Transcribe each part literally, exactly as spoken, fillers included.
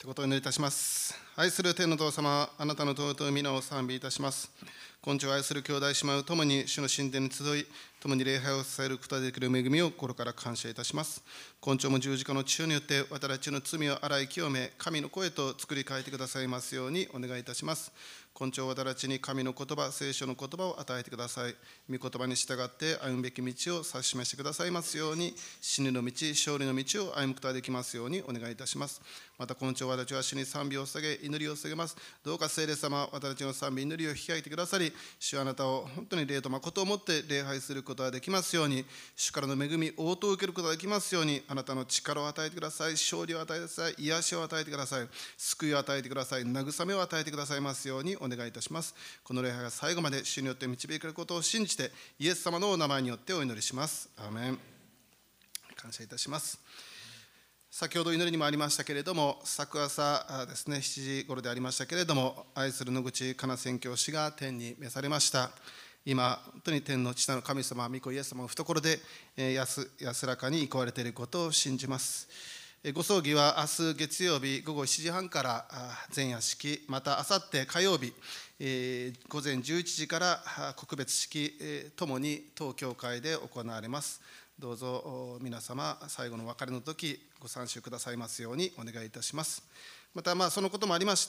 ということをお祈りいたします。愛する天の父様、あなたの尊い皆を賛美いたします。今朝愛する兄弟姉妹を共に主の神殿に集い、共に礼拝を支えることができる恵みを心から感謝いたします。今朝も十字架の血によって私たちの罪を洗い清め、神の声と作り変えてくださいますようにお願いいたします。今朝私たちに神の言葉、聖書の言葉を与えてください。御言葉に従って歩むべき道を指し示してくださいますように、死にの道、勝利の道を歩むことができますようにお願いいたします。また今朝私たちは主に賛美を捧げ、祈りを捧げます。どうか聖霊様、私たちの賛美、祈りを引き上げてくださり、主はあなたを本当に霊と誠をもって礼拝することができますように、主からの恵み、応答を受けることができますように、あなたの力を与えてください、勝利を与えてください、癒しを与えてください、救いを与えてください、慰めを与えてくださいますようにお願いいたします。この礼拝が最後まで主によって導かれることを信じて、イエス様のお名前によってお祈りします。アーメン。感謝いたします。先ほど祈りにもありましたけれども、昨朝ですね、しちじ頃でありましたけれども、愛する野口かな宣教師が天に召されました。今、本当に天の父なる神様、御子イエス様の懐で安安らかに行われていることを信じます。ご葬儀は明日月曜日午後しちじはんから前夜式、また明後日火曜日午前じゅういちじから告別式ともに当教会で行われます。どうぞ皆様、最後の別れの時ご参集くださいますようにお願いいたします。また、まあ、そのこともありまして、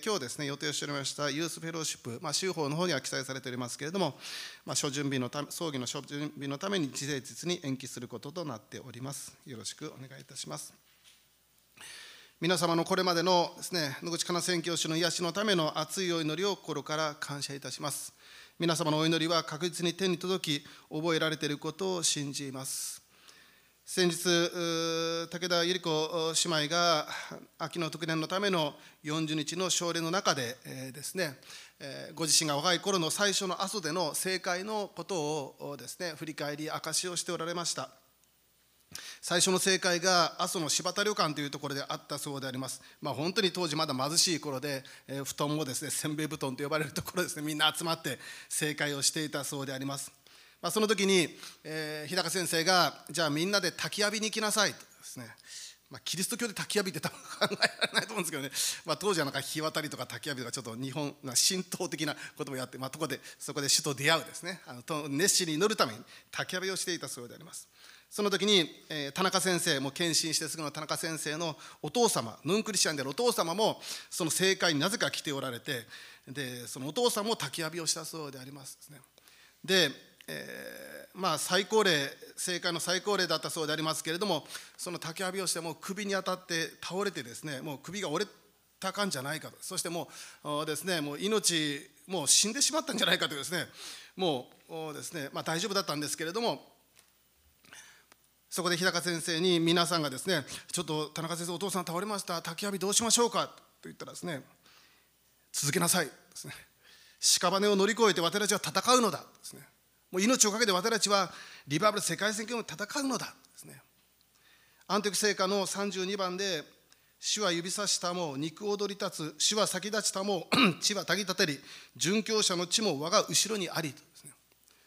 今日ですね、予定しておりましたユースフェローシップ、まあ、州法の方には記載されておりますけれども、まあ、諸準備のため葬儀の諸準備のために事前日に延期することとなっております。よろしくお願いいたします。皆様のこれまでのですね、野口かな宣教師の癒しのための熱いお祈りを心から感謝いたします。皆様のお祈りは確実に天に届き、覚えられていることを信じます。先日、武田百合子姉妹が秋の特年のためのよんじゅうにちの奨励の中でですね、ご自身が若い頃の最初の阿蘇での正会のことをですね、振り返り証しをしておられました。最初の正会が阿蘇の柴田旅館というところであったそうであります。まあ、本当に当時まだ貧しい頃で、えー、布団もですね、せんべい布団と呼ばれるところですね、みんな集まって正会をしていたそうであります。まあ、その時に、えー、日高先生が、じゃあみんなで焚き浴びに行きなさいとですね、まあ、キリスト教で焚き浴びって多分考えられないと思うんですけどね、まあ、当時はなんか日渡りとか焚き浴びとかちょっと日本の神道的なこともやって、まあ、そこでそこで主と出会うですね、あの熱心に祈るために焚き浴びをしていたそうであります。その時に、えー、田中先生も献身してすぐの田中先生のお父様、ヌンクリスチャンであるお父様もその正会になぜか来ておられて、でそのお父さんも焚き浴びをしたそうでありますですね。で、えー、まあ最高齢、正会の最高齢だったそうでありますけれども、その焚き浴びをしてもう首に当たって倒れてですね、もう首が折れたかんじゃないかと、そしてもうですね、もう命もう死んでしまったんじゃないかというですね、もうですね、まあ大丈夫だったんですけれども、そこで日高先生に皆さんがですね、ちょっと田中先生お父さん倒れました、焚き浴びどうしましょうかと言ったらですね、続けなさいですね、屍を乗り越えて私たちは戦うのだですね、もう命を懸けて私たちはリバイバル世界宣教を戦うのだですね。アンティオキ聖歌のさんじゅうにばんで、主は指さしたも肉踊り立つ、主は先立ちたも地はたぎたてり、殉教者の地も我が後ろにありとですね、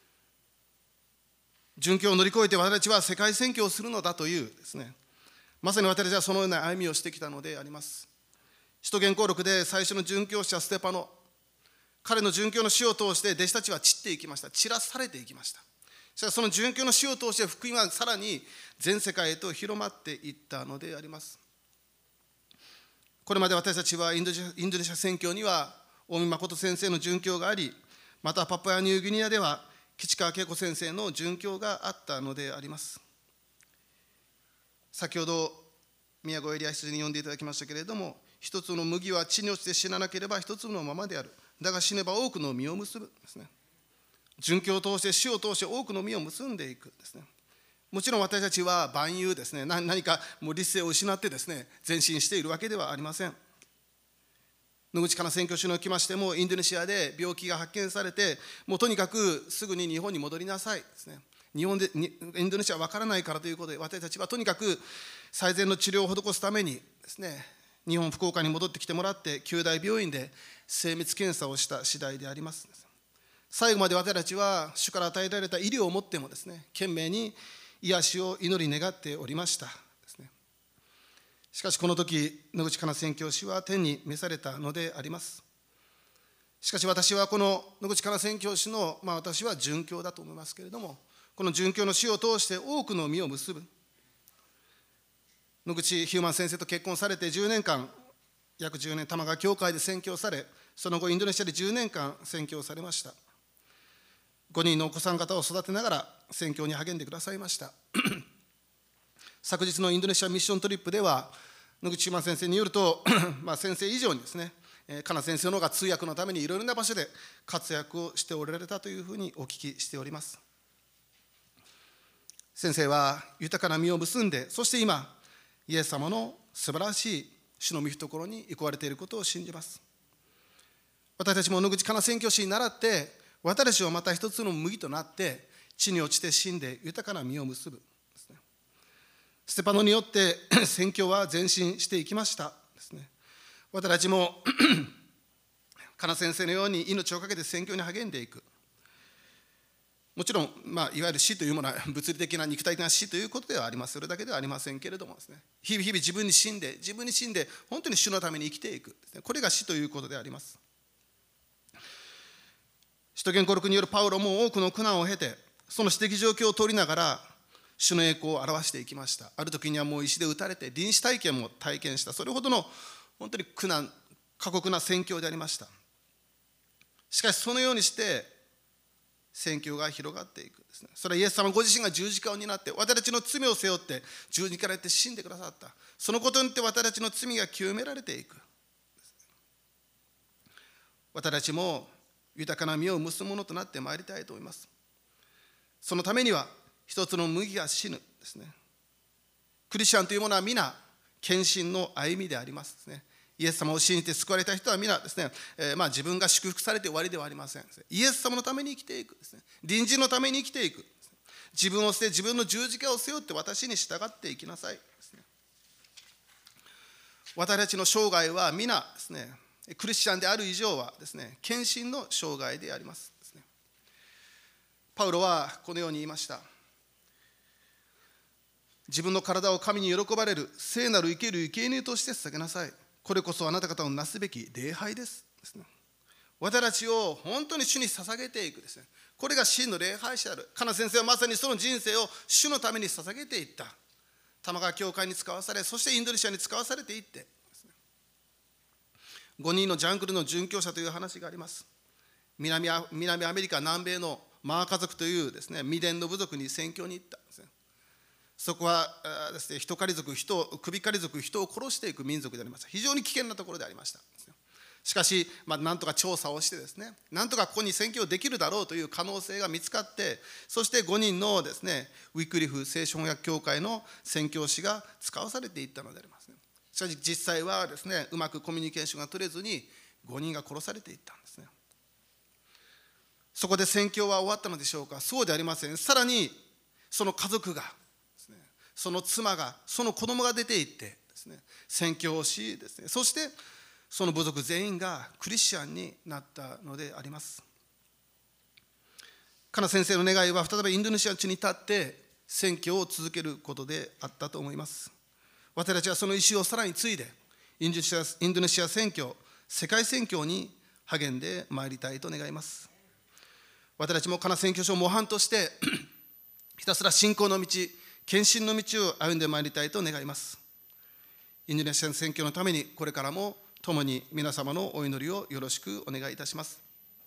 殉教を乗り越えて私たちは世界宣教をするのだというですね、まさに私たちはそのような歩みをしてきたのであります。使徒言行録で最初の殉教者ステパノ、彼の殉教の死を通して弟子たちは散っていきました。散らされていきました。しかしその殉教の死を通して福音はさらに全世界へと広まっていったのであります。これまで私たちはインドインドネシア宣教には大見誠先生の殉教があり、またパプアニューギニアでは吉川恵子先生の殉教があったのであります。先ほど宮古エリア羊に読んでいただきましたけれども、一つの麦は地に落ちて死ななければ一つのままである。だが死ねば多くの実を結ぶですね。殉教を通して死を通して多くの実を結んでいくですね。もちろん私たちは万有ですね、何かもう理性を失ってですね、前進しているわけではありません。野口かな宣教師におきましても、インドネシアで病気が発見されて、もうとにかくすぐに日本に戻りなさいですね。日本でインドネシアは分からないからということで、私たちはとにかく最善の治療を施すためにですね、日本福岡に戻ってきてもらって、九大病院で精密検査をした次第であります。最後まで私たちは主から与えられた医療をもってもですね、懸命に癒しを祈り願っておりましたですね。 しかしこの時、野口かな宣教師は天に召されたのであります。しかし私はこの野口かな宣教師の、まあ私は殉教だと思いますけれども、この殉教の死を通して多くの実を結ぶ。野口ヒューマン先生と結婚されてじゅうねんかん、約じゅうねん、玉川教会で宣教され、その後インドネシアでじゅうねんかん宣教されました。ごにんのお子さん方を育てながら宣教に励んでくださいました。昨日のインドネシアミッショントリップでは、野口ヒューマン先生によると、まあ先生以上にですね、かな先生の方が通訳のためにいろいろな場所で活躍をしておられたというふうにお聞きしております。先生は豊かな実を結んで、そして今、イエス様の素晴らしい主の御懐に行われていることを信じます。私たちも野口かな宣教師に倣って、私たちはまた一つの麦となって、地に落ちて死んで豊かな実を結ぶ。ステパノによって宣教は前進していきましたですね。私たちもかな先生のように命を懸けて宣教に励んでいく。もちろん、まあ、いわゆる死というものは物理的な肉体的な死ということではあります。それだけではありませんけれどもですね、日々日々自分に死んで、自分に死んで、本当に主のために生きていく。これが死ということであります。使徒言行録によるパウロも多くの苦難を経て、その私的状況を通りながら、主の栄光を表していきました。ある時にはもう石で打たれて、臨死体験も体験した。それほどの本当に苦難、過酷な宣教でありました。しかしそのようにして、宣教が広がっていくですね。それはイエス様ご自身が十字架を担って、私たちの罪を背負って十字架にって死んでくださった。そのことによって私たちの罪が清められていく。私たちも豊かな実を結ぶものとなってまいりたいと思います。そのためには一つの麦が死ぬですね。クリスチャンというものは皆献身の歩みでありますですね。イエス様を信じて救われた人は皆ですね、えー、まあ自分が祝福されて終わりではありません。イエス様のために生きていくですね。隣人のために生きていく。自分を捨て、自分の十字架を背負って私に従っていきなさいですね。私たちの生涯は皆ですね、クリスチャンである以上はですね、献身の生涯でありますですね。パウロはこのように言いました。自分の体を神に喜ばれる聖なる生ける生贄として捧げなさい。これこそあなた方のなすべき礼拝ですですね。私たちを本当に主に捧げていくですね。これが真の礼拝者である。かな先生はまさにその人生を主のために捧げていった。玉川教会に使わされ、そしてインドネシアに使わされていってですね。ごにんのジャングルの殉教者という話があります。南ア、南アメリカ、南米のマー家族というですね、未伝の部族に宣教に行ったんですね。そこはですね、人狩り族、人を首狩り族、人を殺していく民族でありました。非常に危険なところでありました。しかし、まあ、なんとか調査をしてですね、なんとかここに宣教できるだろうという可能性が見つかって、そしてごにんのですね、ウィクリフ聖書翻訳協会の宣教師が使わされていったのでありますね。しかし実際はですね、うまくコミュニケーションが取れずにごにんが殺されていったんですね。そこで宣教は終わったのでしょうか。そうではありません。さらにその家族がその妻が、その子供が出て行ってですね、宣教をしですね、そしてその部族全員がクリスチャンになったのであります。かな先生の願いは再びインドネシア地に立って宣教を続けることであったと思います。私たちはその意思をさらに継いでインドネシア、インドネシア宣教、世界宣教に励んでまいりたいと願います。私たちもかな宣教師を模範としてひたすら信仰の道、献身の道を歩んでまいりたいと願います。インドネシア宣教のためにこれからも共に皆様のお祈りをよろしくお願いいたします。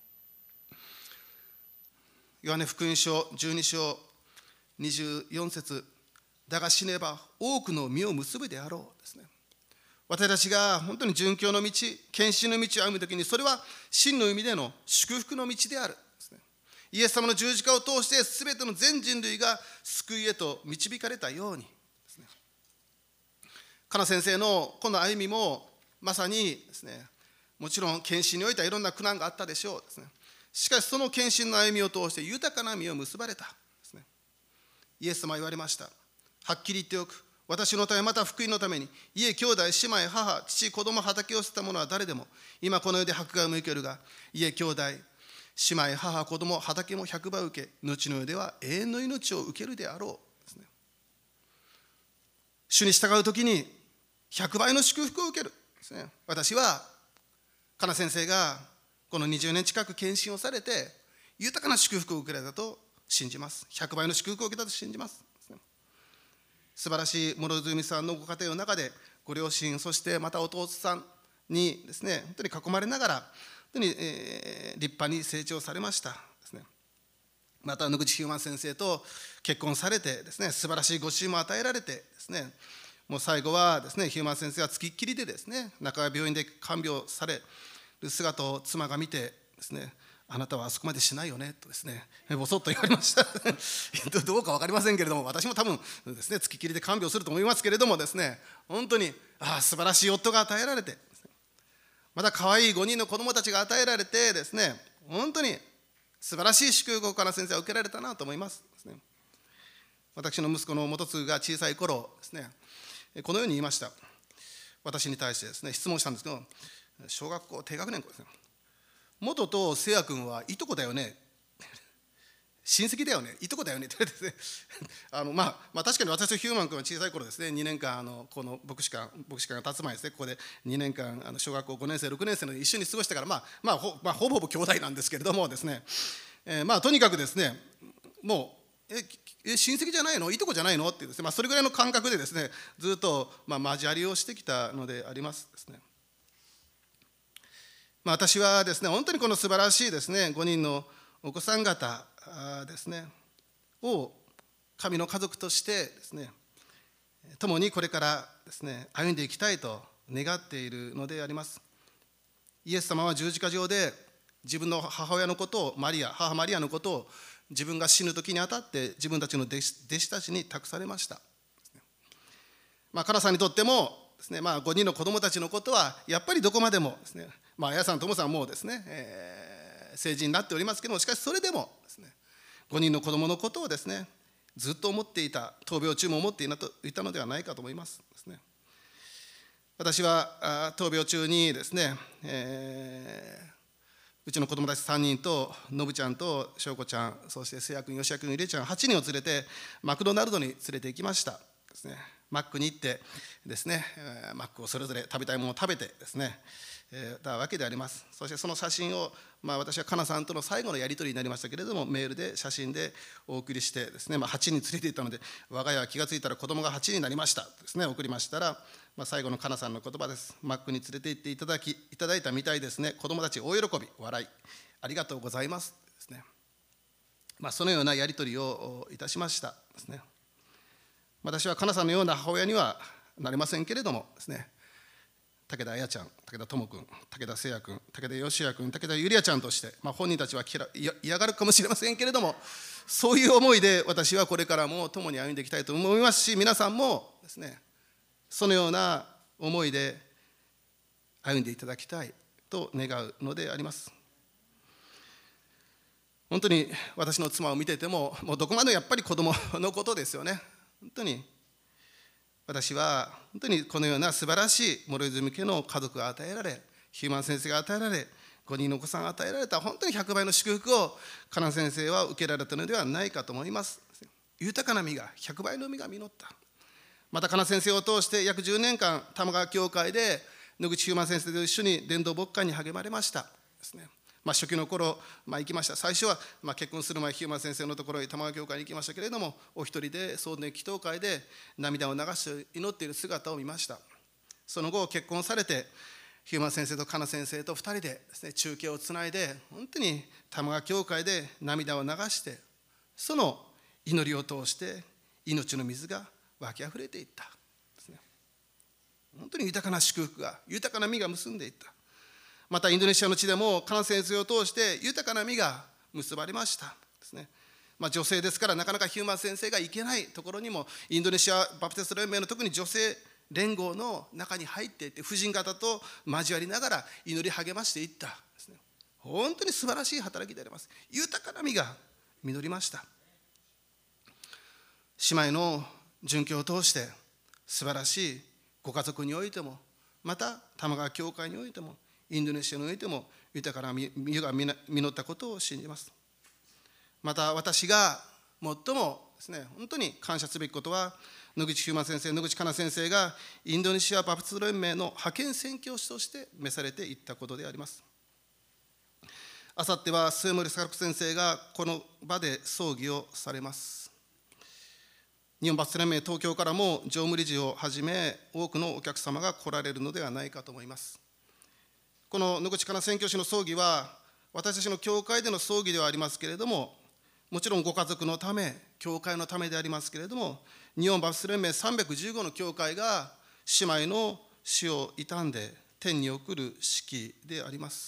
ヨハネ福音書じゅうに章にじゅうよん節、だが死ねば多くの実を結ぶであろうですね。私たちが本当に殉教の道、献身の道を歩むときに、それは真の意味での祝福の道である。イエス様の十字架を通して全ての全人類が救いへと導かれたようにですね。かな先生のこの歩みもまさにですね、もちろん献身においてはいろんな苦難があったでしょうですね。しかしその献身の歩みを通して豊かな実を結ばれたですね。イエス様は言われました。はっきり言っておく。私のためまた福音のために家、兄弟、姉妹、母、父、子供、畑を捨てた者は誰でも今この世で迫害を向けるが、家、兄弟、姉妹、母、子供、畑も百倍受け、後の世では永遠の命を受けるであろうですね。主に従うときにひゃくばいの祝福を受けるですね。私はかな先生がこのにじゅうねん近く献身をされて豊かな祝福を受けられたと信じます。ひゃくばいの祝福を受けたと信じます。素晴らしい諸泉さんのご家庭の中でご両親、そしてまたお父さんにですね、本当に囲まれながら本当に、えー、立派に成長されましたですね。また野口ヒューマン先生と結婚されてですね、素晴らしいご主人も与えられてですね、もう最後はですね、ヒューマン先生はつきっきりでですね、中川病院で看病される姿を妻が見てですね、あなたはあそこまでしないよねとですね、ぼそっと言われましたどうか分かりませんけれども、私も多分ですね、つきっきりで看病すると思いますけれどもですね、本当にああ素晴らしい夫が与えられて、また可愛いごにんの子供たちが与えられてですね、本当に素晴らしい祝福をかな先生は受けられたなと思いますですね。私の息子の元次が小さい頃ですね、このように言いました。私に対してですね、質問したんですけど、小学校低学年校ですね、元とせいや君はいとこだよね、親戚だよね、いとこだよねって言われてですねあの、まあ、まあ確かに私とヒューマン君は小さい頃ですね、にねんかんあのこの牧師館牧師館が立つ前ですね、ここでにねんかんあの小学校ごねんせいろくねんせいの一緒に過ごしてから、まあまあ ほ,、まあ、ほぼほぼ兄弟なんですけれどもですね、えー、まあとにかくですね、もうええ親戚じゃないの、いとこじゃないのってですね、まあ、それぐらいの感覚でですね、ずっとまあ交わりをしてきたのでありますですね。まあ、私はですね、本当にこの素晴らしいですね、ごにんのお子さん方ですねを神の家族としてですね、共にこれからですね歩んでいきたいと願っているのであります。イエス様は十字架上で自分の母親のことをマリア、母マリアのことを自分が死ぬ時にあたって自分たちの弟子、弟子たちに託されました。まあ、カナさんにとってもですね、まあ、ごにんの子供たちのことはやっぱりどこまでもですね、まあ、綾さん、ともさんもですね、えー、成人になっておりますけども、しかしそれでもですね、ごにんの子供のことをですね、ずっと思っていた、闘病中も思っていたのではないかと思いますですね。私は闘病中にですね、えー、うちの子供たちさんにんと、のぶちゃんとしょうこちゃん、そしてせいや君、よしや君、りえちゃん、はちにんを連れてマクドナルドに連れて行きましたですね。マックに行ってですね、マックをそれぞれ食べたいものを食べてですね、えー、たわけであります。そしてその写真を、まあ、私はかなさんとの最後のやり取りになりましたけれども、メールで写真でお送りしてですね、まあ、はちにん連れて行ったので、我が家は気がついたら子供がはちにんになりましたですね、送りましたら、まあ、最後のかなさんの言葉です。マックに連れて行っていただきいただいたみたいですね、子供たち大喜び、笑い、ありがとうございますですね。まあ、そのようなやり取りをいたしましたですね。私はかなさんのような母親にはなれませんけれどもですね、武田彩ちゃん、武田智君、武田聖也君、武田義也君、武田ゆりあちゃんとして、まあ、本人たちは嫌がるかもしれませんけれども、そういう思いで私はこれからも共に歩んでいきたいと思いますし、皆さんもですね、そのような思いで歩んでいただきたいと願うのであります。本当に私の妻を見てても、もうどこまでやっぱり子供のことですよね。本当に私は本当にこのような素晴らしい諸泉家の家族が与えられ、ヒューマン先生が与えられ、ごにんのお子さんが与えられた本当にひゃくばいの祝福をかな先生は受けられたのではないかと思います。豊かな実が、ひゃくばいの実が実った。またかな先生を通して約じゅうねんかん玉川教会で野口ヒューマン先生と一緒に伝道牧会に励まれましたですね。まあ、初期の頃、まあ、行きました。最初は、まあ、結婚する前、ヒューマン先生のところへ玉川教会に行きましたけれども、お一人で総念祈祷会で涙を流して祈っている姿を見ました。その後、結婚されて、ヒューマン先生とかな先生とふたりでですね、中継をつないで、本当に玉川教会で涙を流して、その祈りを通して、命の水が湧きあふれていったですね。本当に豊かな祝福が、豊かな実が結んでいった。またインドネシアの地でもかな先生を通して豊かな実が結ばれましたですね。まあ、女性ですからなかなかヒューマン先生が行けないところにもインドネシアバプテスト連盟の特に女性連合の中に入っていって婦人方と交わりながら祈り励ましていったですね。本当に素晴らしい働きであります。豊かな実が実りました。姉妹の殉教を通して素晴らしいご家族においても、また玉川教会においても、インドネシアにおいても豊かな実が実ったことを信じます。また私が最もですね、本当に感謝すべきことは、 野口ヒューマン先生、野口かな先生がインドネシアバプテスト連盟の派遣宣教師として召されていったことであります。あさっては末森貞子先生がこの場で葬儀をされます。日本バプテスト連盟東京からも常務理事をはじめ多くのお客様が来られるのではないかと思います。この野口かな宣教師の葬儀は私たちの教会での葬儀ではありますけれども、もちろんご家族のため、教会のためでありますけれども、日本バプテスト連盟さんびゃくじゅうごの教会が姉妹の死を悼んで天に送る式であります。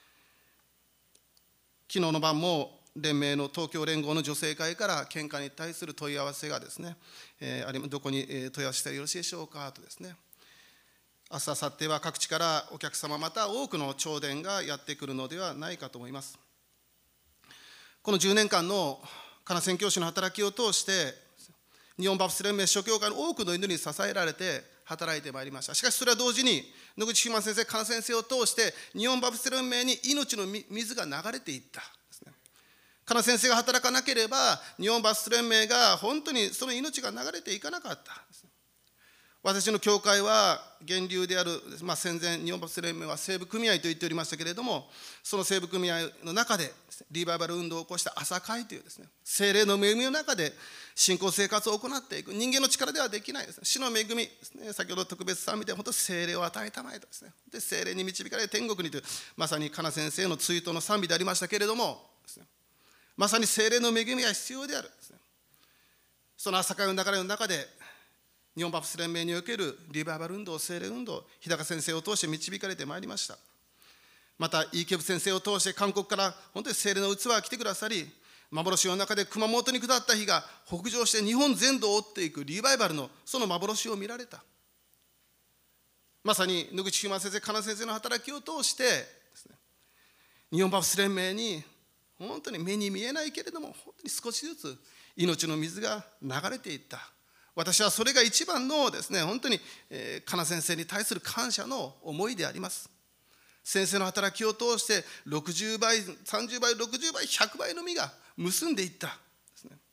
昨日の晩も連盟の東京連合の女性会から献花に対する問い合わせがですね、えー、どこに問い合わせしたらよろしいでしょうかとですね、明日、明後日は各地からお客様、また多くの弔電がやってくるのではないかと思います。このじゅうねんかんのかな宣教師の働きを通して、日本バプテスト連盟諸教会の多くの祈りに支えられて働いてまいりました。しかしそれは同時に、野口ヒューマン先生、かな先生を通して、日本バプテスト連盟に命の水が流れていったですね。かな先生が働かなければ、日本バプテスト連盟が本当にその命が流れていかなかったですね。私の教会は源流である、まあ、戦前日本バプテスト連盟は西部組合と言っておりましたけれども、その西部組合の中でリバイバル運動を起こした朝会というですね、聖霊の恵みの中で信仰生活を行っていく。人間の力ではできないですね。主の恵みですね、先ほど特別賛美で本当に聖霊を与えたまえとですね、で聖霊に導かれ天国にという、まさにかな先生の追悼の賛美でありましたけれどもですね、まさに聖霊の恵みが必要であるですね。その朝会の流れの中で、日本バプテスト連盟におけるリバイバル運動、聖霊運動、日高先生を通して導かれてまいりました。また、イーケブ先生を通して韓国から本当に聖霊の器が来てくださり、幻の中で熊本に下った日が北上して日本全土を追っていくリバイバルのその幻を見られた。まさに野口ヒューマン先生、かな先生の働きを通してですね、日本バプテスト連盟に本当に目に見えないけれども、本当に少しずつ命の水が流れていった。私はそれが一番のですね、本当に、えー、かな先生に対する感謝の思いであります。先生の働きを通してろくじゅうばい、さんじゅうばい、ろくじゅうばい、ひゃくばいの実が結んでいったですね。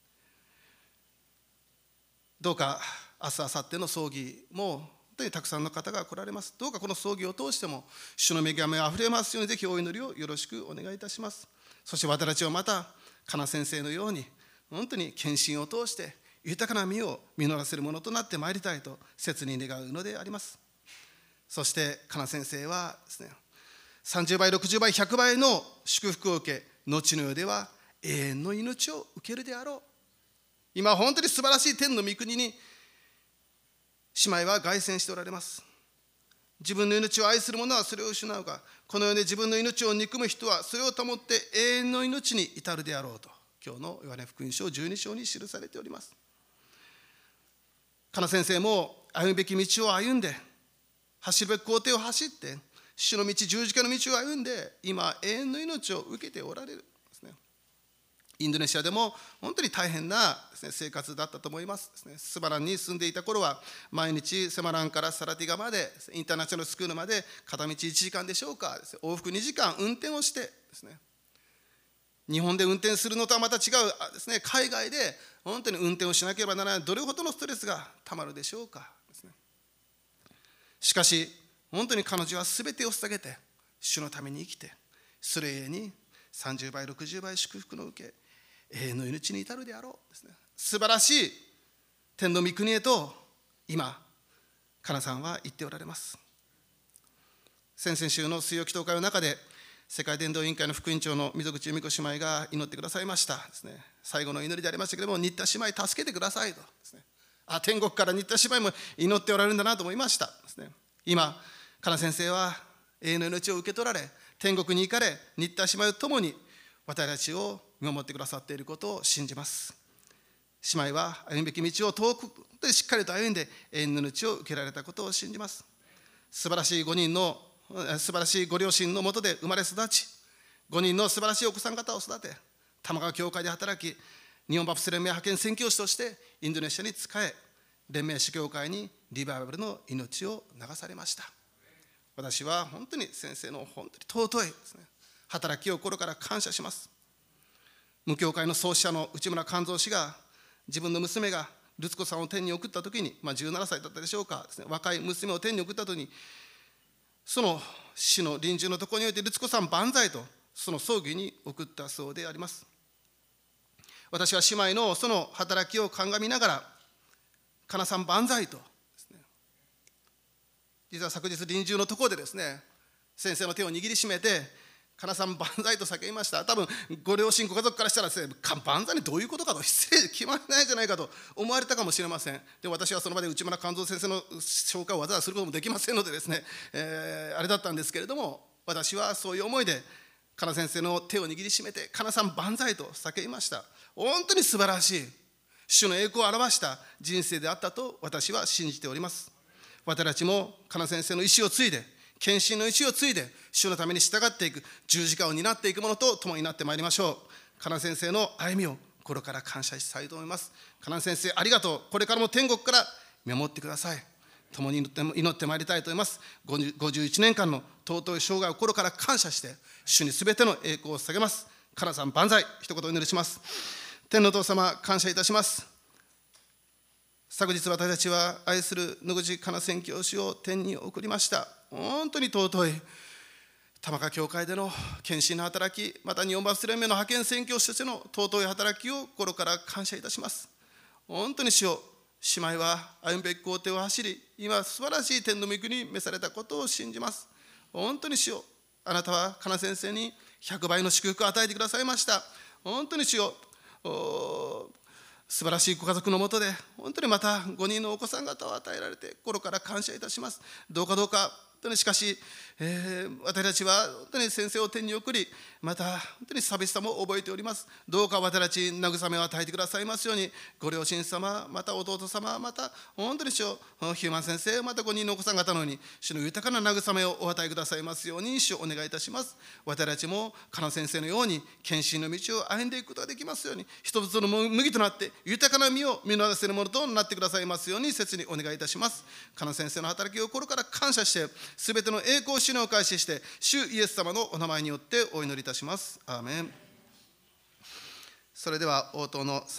どうか明日、明後日の葬儀も本当にたくさんの方が来られます。どうかこの葬儀を通しても主の恵みがあふれますように、ぜひお祈りをよろしくお願いいたします。そして私たちをまたかな先生のように本当に献身を通して豊かな実を実らせるものとなってまいりたいと切に願うのであります。そしてかな先生はですね、さんじゅうばい、ろくじゅうばい、ひゃくばいの祝福を受け、後の世では永遠の命を受けるであろう。今本当に素晴らしい天の御国に姉妹は凱旋しておられます。自分の命を愛する者はそれを失うが、この世で自分の命を憎む人はそれを保って永遠の命に至るであろうと、今日のヨハネ福音書じゅうに章に記されております。かな先生も歩むべき道を歩んで、走るべき工程を走って、主の道、十字架の道を歩んで、今永遠の命を受けておられるですね。インドネシアでも本当に大変なですね、生活だったと思いますですね。スマランに住んでいた頃は、毎日セマランからサラティガまで、インターナショナルスクールまで片道いちじかんでしょうかですね、往復にじかん運転をしてですね、日本で運転するのとはまた違うですね、海外で本当に運転をしなければならない、どれほどのストレスがたまるでしょうかですね。しかし本当に彼女は全てを捧げて主のために生きて、それゆえにさんじゅうばい、ろくじゅうばい祝福の受け、永遠の命に至るであろうですね。素晴らしい天の御国へと今かなさんは言っておられます。先々週の水曜祈祷会の中で、世界伝道委員会の副委員長の溝口由美子姉妹が祈ってくださいましたですね。最後の祈りでありましたけれども、新田姉妹助けてくださいとですね。あ、天国から新田姉妹も祈っておられるんだなと思いましたですね。今かな先生は永遠の命を受け取られ、天国に行かれ、新田姉妹と共に私たちを見守ってくださっていることを信じます。姉妹は歩むべき道を遠くでしっかりと歩んで永遠の命を受けられたことを信じます。素晴らしいごにんの素晴らしいご両親のもとで生まれ育ち、ごにんの素晴らしいお子さん方を育て、玉川教会で働き、日本バプテスト連盟派遣宣教師としてインドネシアに仕え、連盟主教会にリバイバルの命を流されました。私は本当に先生の本当に尊いですね、働きを心から感謝します。無教会の創始者の内村勘三氏が、自分の娘がルツ子さんを天に送ったときに、まあ、じゅうななさいだったでしょうかですね、若い娘を天に送ったときに、その死の臨終のところにおいて、ルツ子さん万歳と、その葬儀に送ったそうであります。私は姉妹のその働きを鑑みながら、かなさん万歳とですね、実は昨日臨終のところでですね、先生の手を握りしめて、かなさん万歳と叫びました。多分ご両親ご家族からしたらですね、万歳にどういうことかと、失礼決まらないじゃないかと思われたかもしれません。で私はその場で内村勘三先生の紹介をわざわざすることもできませんのでですね、えー、あれだったんですけれども、私はそういう思いでかな先生の手を握りしめて、かなさん万歳と叫びました。本当に素晴らしい主の栄光を表した人生であったと私は信じております。私たちもかな先生の意志を継いで、献身の意志を継いで、主のために従っていく、十字架を担っていくものと共になってまいりましょう。かな先生の歩みを心から感謝したいと思います。かな先生、ありがとう。これからも天国から見守ってください。共に祈ってまいりたいと思います。ごじゅういちねんかんの尊い生涯を心から感謝して、主にすべての栄光を捧げます。かなさん万歳、一言お祈りします。天のお父様、感謝いたします。昨日私たちは愛する野口かな宣教師を天に送りました。本当に尊い玉川教会での献身の働き、また日本バプテスト連盟の派遣宣教師としての尊い働きを心から感謝いたします。本当に主よ、姉妹は歩むべき工程を走り、今素晴らしい天の御国に召されたことを信じます。本当に主よ、あなたはかな先生にひゃくばいの祝福を与えてくださいました。本当に主よ、素晴らしいご家族のもとで、本当にまたごにんのお子さん方を与えられて、心から感謝いたします。どうかどうか、本当にしかし、えー、私たちは本当に先生を天に送り、また本当に寂しさも覚えております。どうか私たち慰めを与えてくださいますように、ご両親様、また弟様、また本当に主よ、ヒューマン先生、またごにんのお子さん方のように、主の豊かな慰めをお与えくださいますように、主をお願いいたします。私たちもかな先生のように献身の道を歩んでいくことができますように、一つの麦となって豊かな実を実らせるものとなってくださいますように、切にお願いいたします。かな先生の働きを心から感謝して、すべての栄光を主にお返しして、主イエス様のお名前によってお祈りいたします。アーメン。それでは応答の